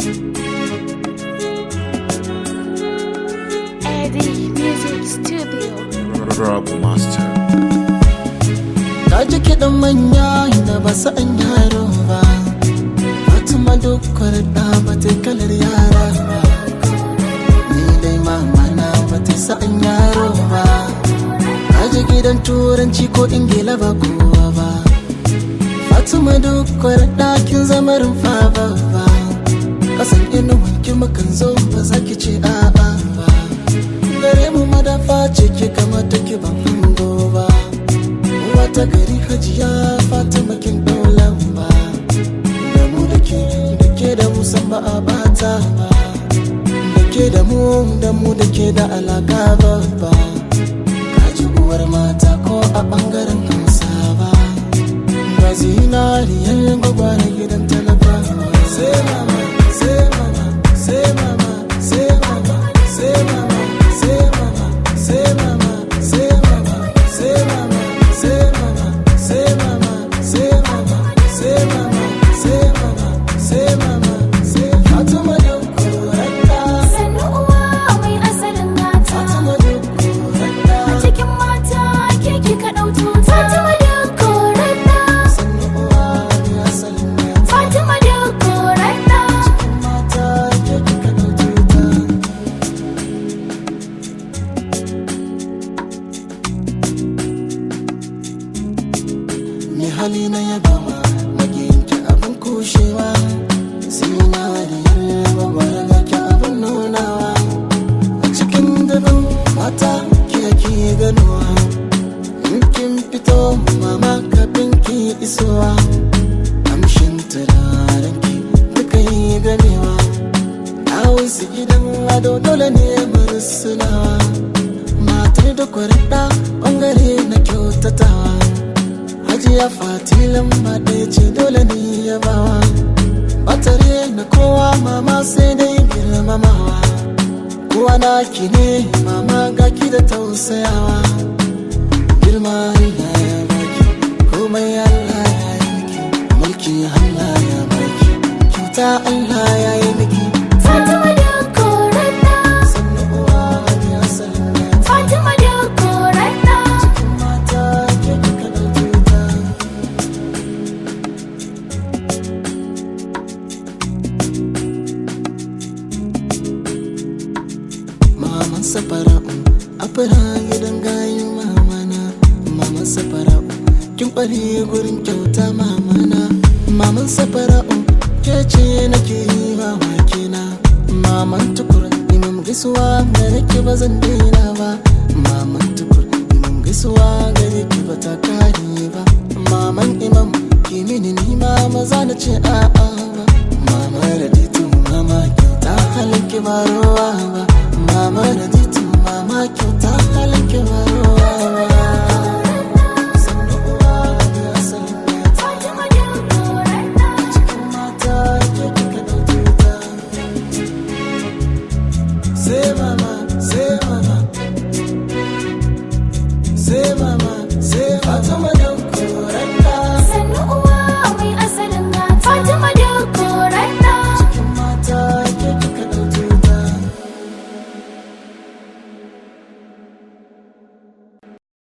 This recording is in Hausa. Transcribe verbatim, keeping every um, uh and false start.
Eddie Music Studio. Rob Master. Ta ji kiɗan manya da ba su an yaro ba. Fatima dukkan da ba ta kalar yara ba. Ni dai mama na ba ta sa an yaro ba. Ta ji gidan turanci ko ingila ba kowa ba. Fatima dukkan ɗakin zama rumfa ba ba. Kasan inuwanki mukan zo ba za ki ce a'a ba. Gare mu madafa ce ki kamata ki ban hango ba. Wata gari hajiya Fatima kin daulan ba. Da mu da ke da ke da mu san ba a bata ba. Da ke da mu da mu da ke da alaka babba. Kaji uwar mata ko a bangaren Hausa ba. Ga zinariyar gwagware gidan talaba. Sai mama, sai mama, sai mama, sai mama, sai mama, sai mama, sai mama, sai mama, sai mama, sai mama, sai mama, sai mama, sai mama, sai mama, sai mama, sai Fatima da koranta. Sannu uwa mai asalin mata. Fatima da koranta. A cikin mata ke kika ɗau tuta. Fatima da koranta. Sannu uwa mai asalin mata. Fatima da koranta. Mata ke kika ɗau tuta. Ni hali na yabawa magiyinki abin kushewa. Zinariyar babbar gaki abin nunawa. A cikin dabin mata ke ake ganuwa. In kin fito mama kafin ki isowa. Amshin turarenki duka yi ganewa. Awinsu gidan ado dole ne marusunawa. Matar da kwarɗa ɓangare na kyautatawa. Hajiya fatilan ba ɗaya ce dole ne ya bawa. Batare na kowa mama sai dai girmamawa. Kowa na ki ne mama ga ki da tausayawa. Girma Allah ya baki, komai Allah ya yi miki. Mulki Allah ya baki, kyauta Allah ya yi miki. Fatima da koranta. Sannu uwa mai asalin mata. Fatima da koranta. Mata ke kika ɗauke ta. Maman safara'u a fara gidan gayu mamana. Maman safara'u kin ɓare gurin kyauta mamana. Maman safara'u ke ce nake yi wa wakena. Maman tukur imam gaisuwa gare ki ba zan daina ba. Maman tukur imam gaisuwa gare ki ba ta kare ba. Maman imam ki mini ni ma maza na ce a'a ba. Mama raditu mama kyauta halin ki ba ruwa ba. Mama raditu mama kyauta halin ki ba ruwa ba.